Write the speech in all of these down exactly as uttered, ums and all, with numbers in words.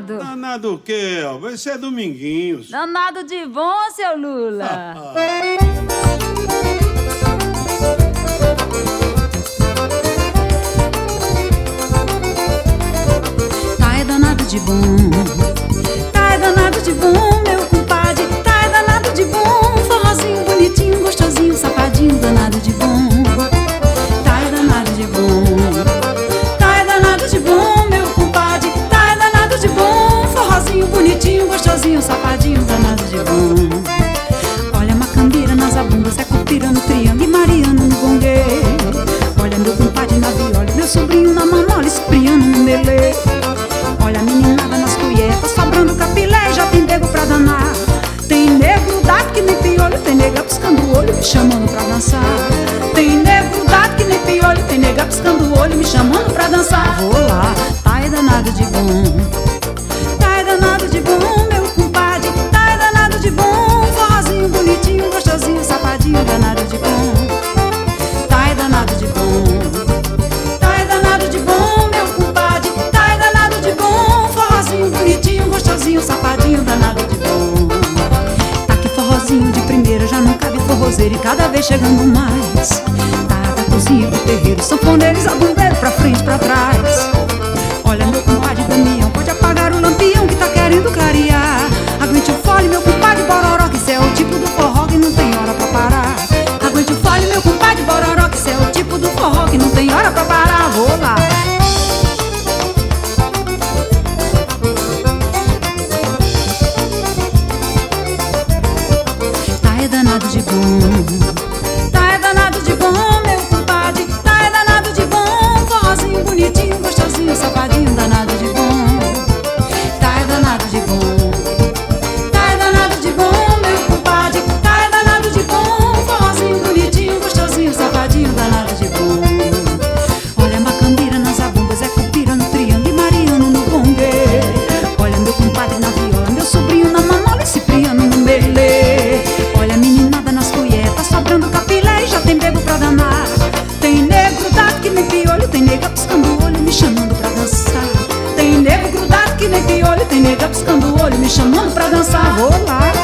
danado. Danado o quê? Vai ser Dominguinhos. Danado de bom, seu Lula. Tá é danado de bom, tá é danado de bom, meu compadre. Tá é danado de bom, forrozinho bonitinho, gostosinho, safadinho, danado de bom. Tá é danado de bom, tá é danado de bom, meu compadre. Tá é danado de bom, forrozinho bonitinho, gostosinho, safadinho, danado de bom. Olha a macambira nas abundas, é cupira no triângulo e mariano no gongue. Olha meu compadre na viola, meu sobrinho na mamola, espriano no melê. Olha a meninada nas colheres, sobrando capilé, já tem nego pra danar. Tem nego dado que nem piolho, tem nega piscando o olho, me chamando pra dançar. Tem nego dado que nem piolho, tem nega piscando o olho, me chamando pra dançar. Vou lá, tá é danado de bom, tá é danado de bom, meu compadre. Tá é danado de bom, forrozinho bonitinho, gostosinho, safadinho, danado de bom. Tá é danado de bom, tá é danado de bom, meu compadre. Tá é danado de bom, forrozinho bonitinho, gostosinho, safadinho, danado de bom. Tá que forrozinho de primeira, já não cabe forrozeiro e cada vez chegando mais. Tá da cozinha do terreiro, sanfoneiros, abumbeiro, pra frente, pra trás. Olha meu compadre Damião, pode apagar o lampião que tá querendo clarear. Aguente o fole, meu compadre Bororó, que cê é o tipo do forró que não tem hora pra parar. Aguente o fole, meu compadre Bororó, que cê é o tipo do forró que não tem hora pra parar. Vou lá. Tá é danado de bom, tá é danado de bom, meu compadre. Tá é danado de bom, forrozinho bonitinho, gostosinho, safadinho, danado de bom. Tá é danado de bom, tá é danado de bom, meu compadre. Tá é danado de bom, forrozinho bonitinho, gostosinho, safadinho, danado de bom. Olha a macambira nas abumbas, é cupira no triângulo e mariano no gongue. Olha meu compadre na viola, meu sobrinho na mamola e cipriano no melê. Olha a meninada nas colheres, tá sobrando capilé e já tem bebo pra danar. Tem negro grudado que nem piolho, tem nega piscando o olho, me chamando pra dançar. Tem negro grudado que nem piolho, tem nega piscando o olho, me chamando pra dançar. Vou lá.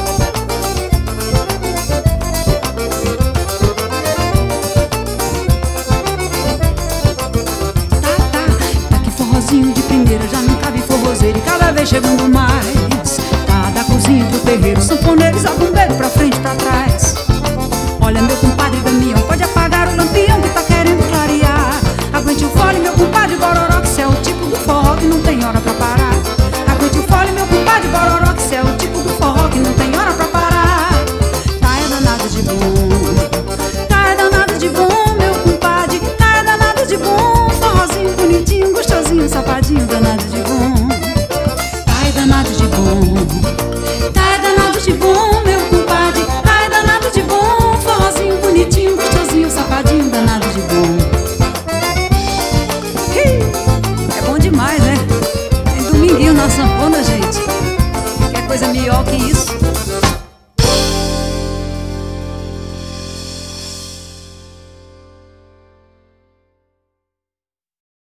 Tá, tá, tá que forrozinho de primeira, já não cabe forrozeiro e cada vez chegando mais. Tá da cozinha do terreiro, sanfoneiros, abumbeiro, pra frente, pra trás. Olha meu compadre Damião, pode apagar o lampião que tá querendo clarear. Aguente o fole, meu compadre Bororó, que cê é o tipo do forró que não tem hora pra parar. Aguente o fole, meu compadre Bororó, que cê é o tipo do forró que não tem hora pra parar. Tá é danado de bom, tá é danado de bom, meu compadre. Tá é danado de bom, forrozinho bonitinho, gostosinho, safadinho, danado de bom. Tá é danado de bom,